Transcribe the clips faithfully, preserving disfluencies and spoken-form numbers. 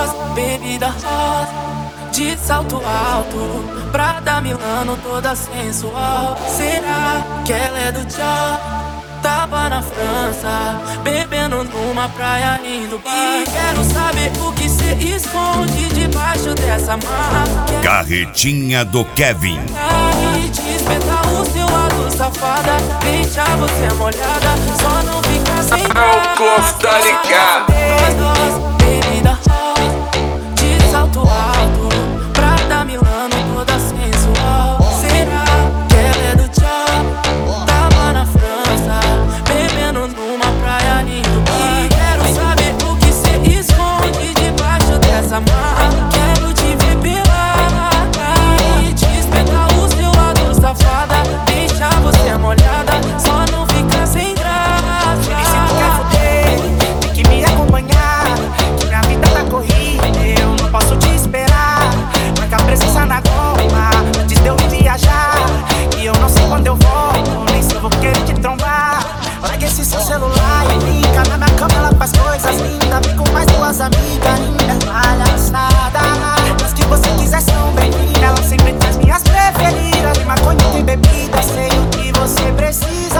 dose, bebida rosa, de salto alto, Prada Milano toda sensual. Será que ela é do tchau? Tava na França, bebendo numa praia indo bar. E quero saber o que cê esconde debaixo dessa mala. Carretinha do Kevin. E te espetar o seu lado safada, deixar você molhada, só não ficar sem graça. Costa ligado. Bebida rosa, de salto alto, Prada Milano toda sensual. Será que ela é do tchau? Tava na França, bebendo numa praia indo bar. E quero saber o que cê esconde debaixo dessa mala. Quero te ver pelada e te espetar o seu lado safada, deixar você molhada, só não ficar sem graça. E se tu quer foder, tem que me acompanhar, que minha vida tá corrida, eu não posso te esperar. Marca presença na goma, antes de eu me viajar. E eu não sei quando eu volto, nem se eu vou querer te trombar. Larga esse seu celular e brinca, na minha cama ela faz coisas lindas. Vem com mais duas amigas, linda palhaçada. Mas que você quiser são bem-vindas, ela sempre traz minhas preferidas. De maconha tem bebida, sei o que você precisa.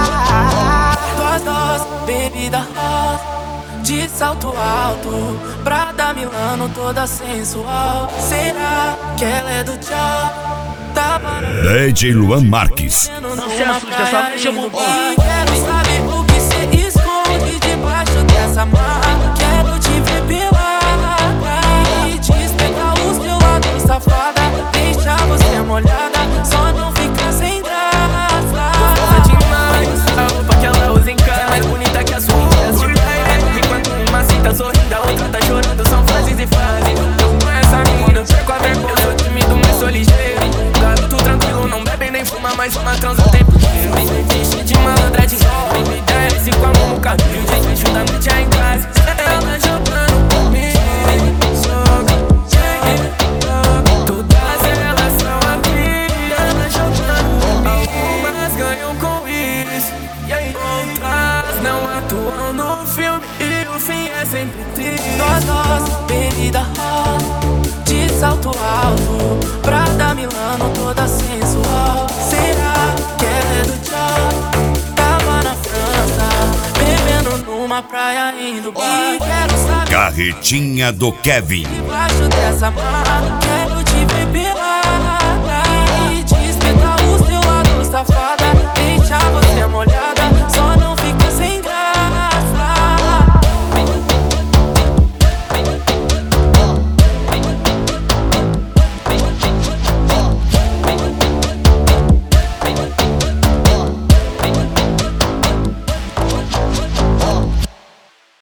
Duas doses, bebida rosa, de salto alto, Prada Milano toda sensual. Será que ela é do tchau? Tava D J Luan Marques. não se assusta, só deixa eu voltar. E quero saber o que cê esconde debaixo dessa mala. Quero te ver pelada e te espetar o seu lado safada, deixar você molhada, só não ficar sem graça. Gostosa demais, a roupa que ela usa em casa é mais bonita que a sua indústria. Enquanto uma cita sorrindo, a outra tá chorando, são frases e frases. Eu com essa mina, eu perco a vergonha, eu sou tímido, mas sou ligeiro. Garoto tranquilo, não bebe nem fuma, mas uma transa o tempo inteiro. Vixe de malandra de sol, me desce com a mão no cabelo, despejo da noite aí em casa. Ela jogando comigo, toda relação aqui, ela jogando comigo. Algumas ganham com isso, e aí outras não atuam no filme, e o fim é sempre triste. Duas doses, bebida rosa, de salto alto, Prada Milano toda sensual. Será que ela é do tchau? Tava na França, bebendo numa praia indo bar. E quero saber Carretinha do Kevin. debaixo dessa mala. Quero te ver pelada e te espetar o seu lado safada, deixar você molhada.